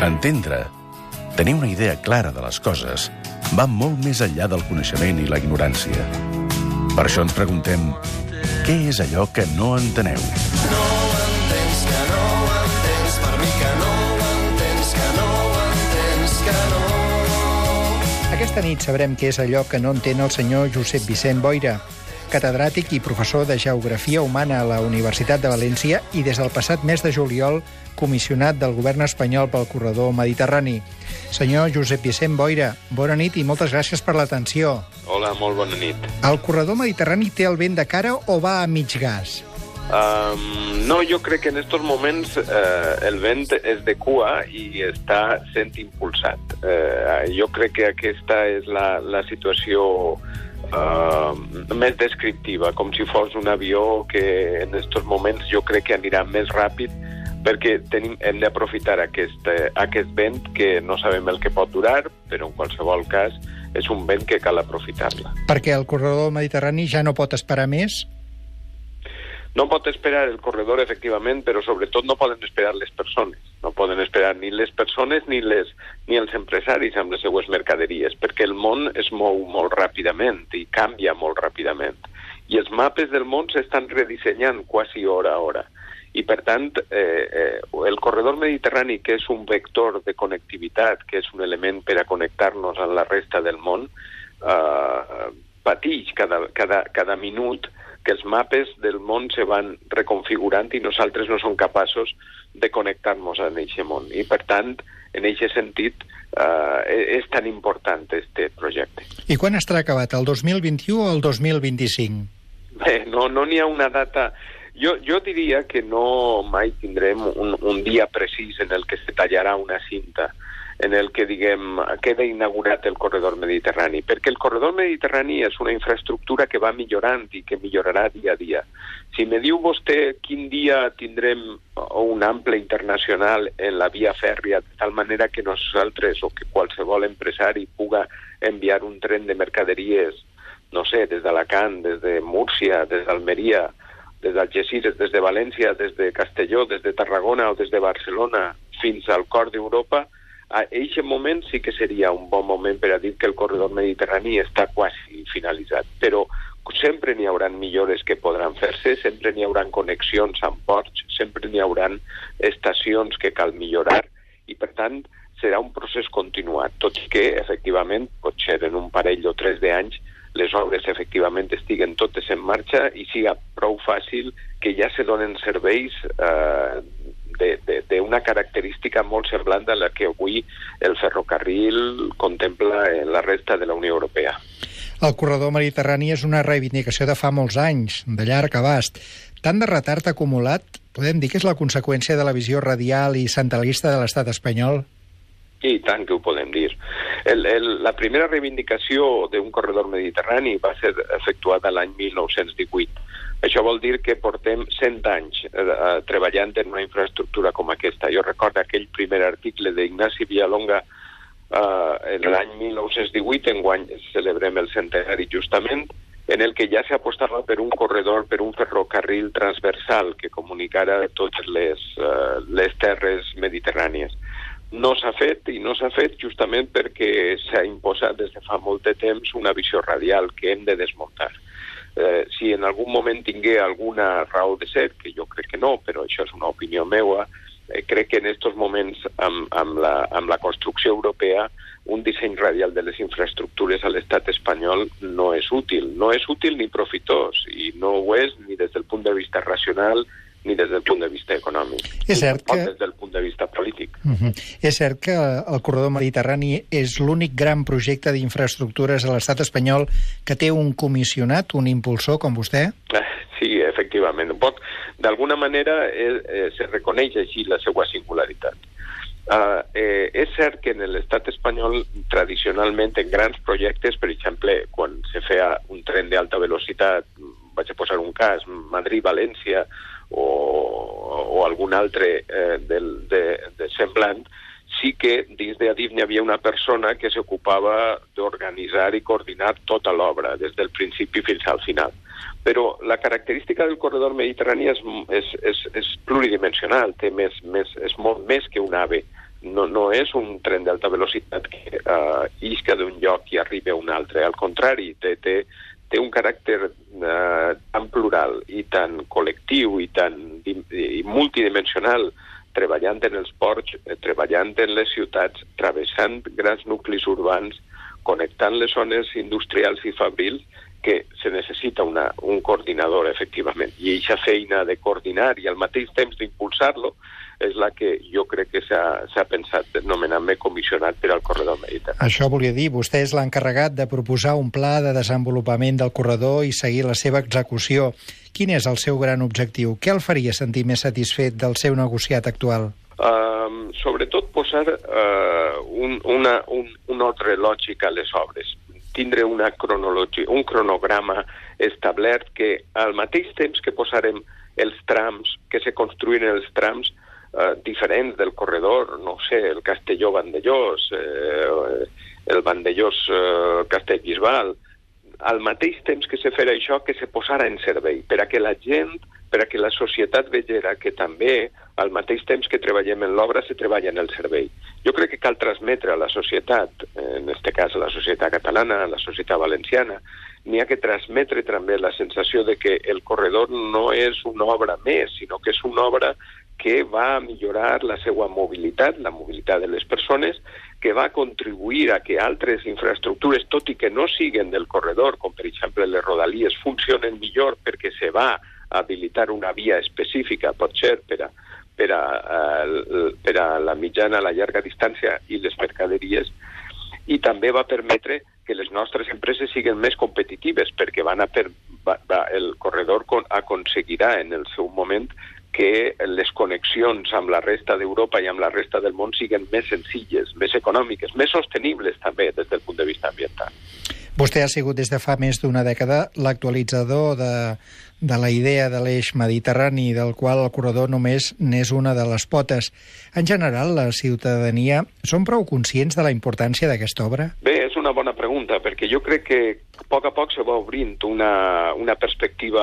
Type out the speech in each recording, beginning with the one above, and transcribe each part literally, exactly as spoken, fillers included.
Entendre, tenir una idea clara de les coses, va molt més enllà del coneixement i la ignorància. Per això ens preguntem, què és allò que no enteneu? No ho entens, que no ho entens, per mi que no ho entens, que no ho entens, que no. Aquesta nit sabrem què és allò que no entén el senyor Josep Vicent Boira, catedràtic i professor de Geografia Humana a la Universitat de València i des del passat mes de juliol comissionat del govern espanyol pel corredor mediterrani. Senyor Josep Vicent Boira, bona nit i moltes gràcies per l'atenció. Hola, molt bona nit. El corredor mediterrani té el vent de cara o va a mig gas? Um, no, jo crec que en estos moments eh, el vent és de cua i està sent impulsat. Eh, jo crec que aquesta és la, la situació Uh, més descriptiva, com si fos un avió que en aquests moments jo crec que anirà més ràpid perquè tenim, hem d'aprofitar aquest, aquest vent que no sabem el que pot durar, però en qualsevol cas és un vent que cal aprofitar-la. Perquè el corredor mediterrani ja no pot esperar més? No pot esperar el corredor, efectivament, però sobretot no poden esperar les persones. No poden esperar ni les persones ni, les, ni els empresaris amb les seues mercaderies, perquè el món es mou molt ràpidament i canvia molt ràpidament. I els mapes del món s'estan redissenyant quasi hora a hora. I, per tant, eh, eh, el corredor mediterrani, que és un vector de connectivitat, que és un element per a connectar-nos amb la resta del món, eh, pateix cada, cada, cada minut que els mapes del món se van reconfigurant i nosaltres no som capaços de connectar-nos en aquest món. I, per tant, en aquest sentit, eh, és tan important este projecte. I quan estarà acabat, el dos mil vint-i-u o el dos mil vint-i-cinc? Bé, no no n'hi ha una data. Jo, jo diria que no mai tindrem un, un dia precís en el que se tallarà una cinta, en el que, diguem, queda inaugurat el corredor mediterrani, perquè el corredor mediterrani és una infraestructura que va millorant i que millorarà dia a dia. Si me diu vostè quin dia tindrem un ample internacional en la via fèrria, de tal manera que nosaltres o que qualsevol empresari puga enviar un tren de mercaderies, no sé, des d'Alacant, des de Múrcia, des d'Almeria, des d'Algesires, des de València, des de Castelló, des de Tarragona o des de Barcelona fins al cor d'Europa, a aquest moment sí que seria un bon moment per a dir que el corredor mediterrani està quasi finalitzat. Però sempre n'hi haurà millores que podran fer-se, sempre n'hi haurà connexions amb ports, sempre n'hi haurà estacions que cal millorar i, per tant, serà un procés continuat, tot i que, efectivament, potser en un parell o tres d'anys les obres efectivament estiguen totes en marxa i siga prou fàcil que ja se donen serveis eh, d'una característica molt semblant a la que avui el ferrocarril contempla en la resta de la Unió Europea. El corredor mediterrani és una reivindicació de fa molts anys, de llarg abast. Tant de retard acumulat, podem dir que és la conseqüència de la visió radial i centralista de l'estat espanyol? I tant que ho podem dir. El, el, la primera reivindicació d'un corredor mediterrani va ser efectuada l'any mil nou-cents divuit. Això vol dir que portem cent anys eh, treballant en una infraestructura com aquesta. Jo recordo aquell primer article d'Ignasi Villalonga eh, en l'any mil nou-cents divuit, enguany celebrem el centenari justament, en el que ja s'apostava per un corredor, per un ferrocarril transversal que comunicara totes les, eh, les terres mediterrànies. No s'ha fet, i no s'ha fet justament perquè s'ha imposat des de fa molt de temps una visió radial que hem de desmuntar. Eh, si en algun moment tingué alguna raó de ser, que jo crec que no, però això és una opinió meua, eh, crec que en aquests moments amb, amb, la, amb la construcció europea un disseny radial de les infraestructures a l'estat espanyol no és útil. No és útil ni profitós, i no ho és ni des del punt de vista racional ni des del punt de vista econòmic, és cert ni que... des del punt de vista polític. Uh-huh. És cert que el corredor mediterrani és l'únic gran projecte d'infraestructures a l'estat espanyol que té un comissionat, un impulsor com vostè? Sí, efectivament. D'alguna manera eh, eh, se reconeix així la seva singularitat. Uh, eh, és cert que en l'estat espanyol tradicionalment en grans projectes, per exemple, quan se feia un tren d'alta velocitat, vaig a posar un cas, Madrid-València o, o algun altre eh, del, de, de semblant, sí que dins d'Adif n'hi havia una persona que s'ocupava d'organitzar i coordinar tota l'obra, des del principi fins al final. Però la característica del corredor mediterrani és, és, és, és pluridimensional, té més, més, és molt més que un AVE. no, no és un tren d'alta velocitat que uh, isca d'un lloc i arriba a un altre. Al contrari, té, té, té un caràcter uh, tan plural i tan col·lectiu i tan i, i multidimensional, treballant en els ports, eh, treballant en les ciutats, travessant grans nuclis urbans, connectant les zones industrials i fabrils, que se necessita una, un coordinador, efectivament. I aquesta feina de coordinar i al mateix temps d'impulsar-lo és la que jo crec que s'ha pensat nomenant-me comissionat per al corredor mediterrani. Això volia dir, vostè és l'encarregat de proposar un pla de desenvolupament del corredor i seguir la seva execució. Quin és el seu gran objectiu? Què el faria sentir més satisfet del seu negociat actual? Uh, sobretot posar uh, un, una, un, un ordre lògic a les obres, tindre una cronologia, un cronograma establert que al mateix temps que posarem els trams, que se construïn els trams uh, diferents del corredor, no sé, el Castelló-Vandellós, eh, el Vandellós-Castellbisbal, uh, al mateix temps que se farà això, que se posarà en servei, per a que la gent, per a que la societat vegera que també, al mateix temps que treballem en l'obra, se treballa en el servei. Jo crec que cal transmetre a la societat, en aquest cas a la societat catalana, a la societat valenciana, n'hi ha que transmetre també la sensació de que el corredor no és una obra més, sinó que és una obra que va a millorar la seva mobilitat, la mobilitat de les persones, que va contribuir a que altres infraestructures, tot i que no siguen del corredor, com per exemple les rodalies, funcionen millor perquè se va habilitar una via específica, pot ser per a, per a, per a la mitjana, la llarga distància i les mercaderies, i també va permetre que les nostres empreses siguin més competitives, perquè van a per, va, va, el corredor con, aconseguirà en el seu moment que les connexions amb la resta d'Europa i amb la resta del món siguin més senzilles, més econòmiques, més sostenibles també des del punt de vista ambiental. Vostè ha sigut des de fa més d'una dècada l'actualitzador de, de la idea de l'eix mediterrani, del qual el corredor només n'és una de les potes. En general, la ciutadania són prou conscients de la importància d'aquesta obra? Bé, és una bona pregunta, perquè jo crec que a poc a poc se va obrint una, una perspectiva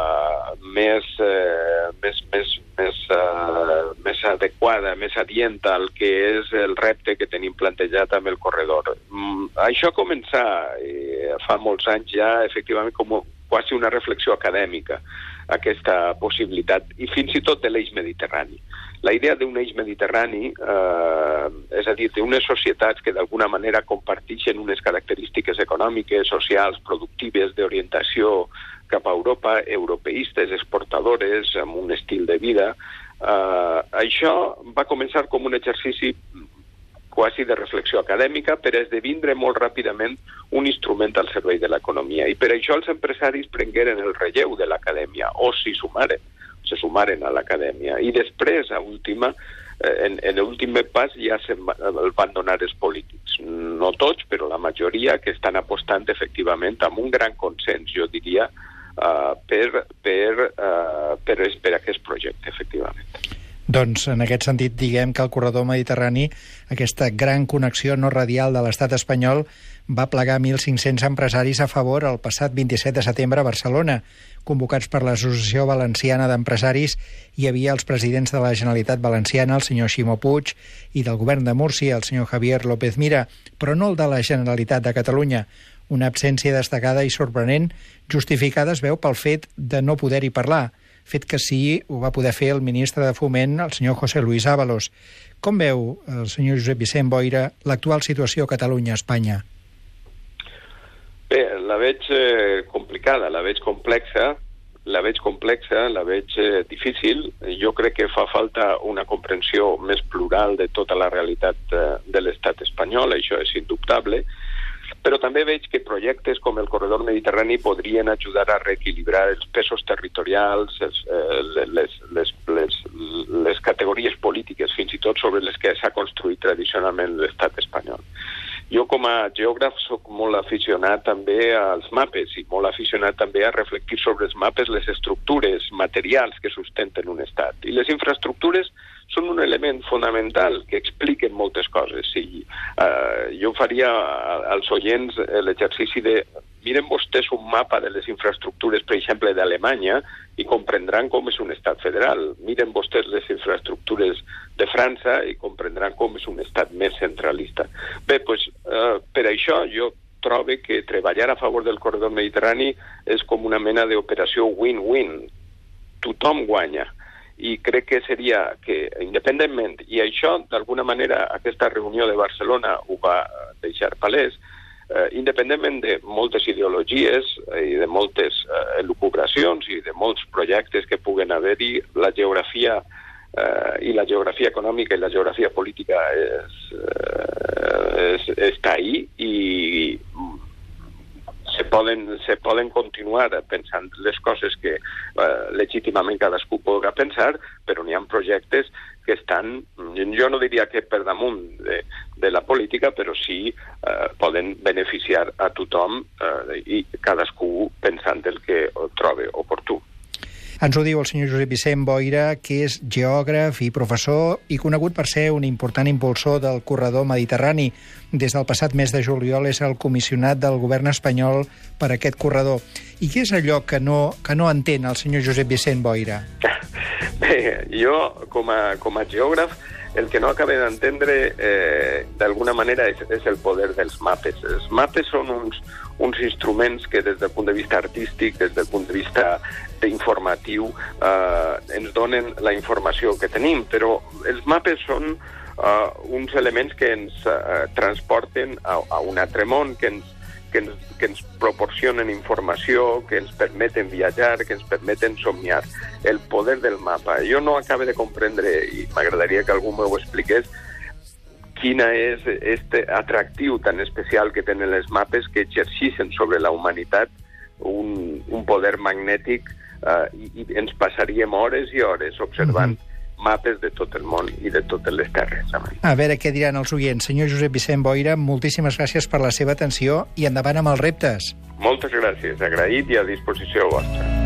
més, eh, més, més, més, eh, més adequada, més adienta al que és el repte que tenim plantejat amb el corredor. Mm, això comença eh, fa molts anys ja, efectivament, com quasi una reflexió acadèmica, aquesta possibilitat, i fins i tot de l'eix mediterrani. La idea d'un eix mediterrani, eh, és a dir, d'unes societats que d'alguna manera comparteixen unes característiques econòmiques, socials, productives, d'orientació cap a Europa, europeistes, exportadores, amb un estil de vida. Eh, això va començar com un exercici quasi de reflexió acadèmica per esdevindre molt ràpidament un instrument al servei de l'economia. I per això els empresaris prengueren el relleu de l'acadèmia, o s'hi sumaren, se sumaren a l'acadèmia. I després, a última, en, en l'últim pas ja se van donar els polítics. No tots, però la majoria, que estan apostant efectivament amb un gran consens, jo diria, uh, per, per, uh, per, per aquest projecte, efectivament. Doncs, en aquest sentit, diguem que el corredor mediterrani, aquesta gran connexió no radial de l'estat espanyol, va plegar mil cinc-cents empresaris a favor el passat vint-i-set de setembre a Barcelona. Convocats per l'Associació Valenciana d'Empresaris, hi havia els presidents de la Generalitat Valenciana, el senyor Ximo Puig, i del govern de Múrcia, el senyor Javier López Mira, però no el de la Generalitat de Catalunya. Una absència destacada i sorprenent, justificada es veu pel fet de no poder-hi parlar, fet que sí ho va poder fer el ministre de Foment, el senyor José Luis Ábalos. Com veu el senyor Josep Vicent Boira l'actual situació a Catalunya, a Espanya? Bé, la veig eh, complicada, la veig complexa, la veig complexa, la veig eh, difícil. Jo crec que fa falta una comprensió més plural de tota la realitat eh, de l'estat espanyol, això és indubtable, però també veig que projectes com el corredor mediterrani podrien ajudar a reequilibrar els pesos territorials, els, eh, les, les, les, les categories polítiques, fins i tot sobre les que s'ha construït tradicionalment l'estat espanyol. Jo com a geògraf soc molt aficionat també als mapes i molt aficionat també a reflectir sobre els mapes les estructures materials que sustenten un estat. I les infraestructures són un element fonamental que expliquen moltes coses. Sí, uh, jo faria als oients l'exercici de miren vostès un mapa de les infraestructures, per exemple, d'Alemanya, i comprendran com és un estat federal. Miren vostès les infraestructures de França i comprendran com és un estat més centralista. Bé, doncs, eh, per això jo trobo que treballar a favor del corredor mediterrani és com una mena d'operació win-win. Tothom guanya. I crec que seria que, independentment, i això, d'alguna manera, aquesta reunió de Barcelona ho va deixar palès, eh, independentment de moltes ideologies i de moltes eh, elucubracions i de molts projectes que puguen haver-hi, la geografia eh, i la geografia econòmica i la geografia política és, eh, és, està ahí i se poden, se poden continuar pensant les coses que eh, legítimament cadascú podrà pensar, però n'hi ha projectes que estan, jo no diria que per damunt de, de la política, però sí eh, poden beneficiar a tothom eh, i cadascú pensant el que trobe oportú. Ens ho diu el senyor Josep Vicent Boira, que és geògraf i professor i conegut per ser un important impulsor del corredor mediterrani. Des del passat mes de juliol és el comissionat del govern espanyol per a aquest corredor. I què és allò que no, que no entén el senyor Josep Vicent Boira? Bé, jo, com a, com a geògraf, el que no acabé d'entendre, eh, d'alguna manera, és, és el poder dels mapes. Els mapes són uns, uns instruments que, des del punt de vista artístic, des del punt de vista informatiu, eh, ens donen la informació que tenim, però els mapes són eh, uns elements que ens eh, transporten a, a un altre món, que ens, que, ens, que ens proporcionen informació, que ens permeten viatjar, que ens permeten somiar. El poder del mapa. Jo no acabo de comprendre, i m'agradaria que algú m'ho expliqués, quina és este atractiu tan especial que tenen els mapes que exerceixen sobre la humanitat un, un poder magnètic uh, i, i ens passaríem hores i hores observant mm-hmm. mapes de tot el món i de totes les terres. A veure què diran els oients. Senyor Josep Vicent Boira, moltíssimes gràcies per la seva atenció i endavant amb els reptes. Moltes gràcies, agraït i a disposició vostra.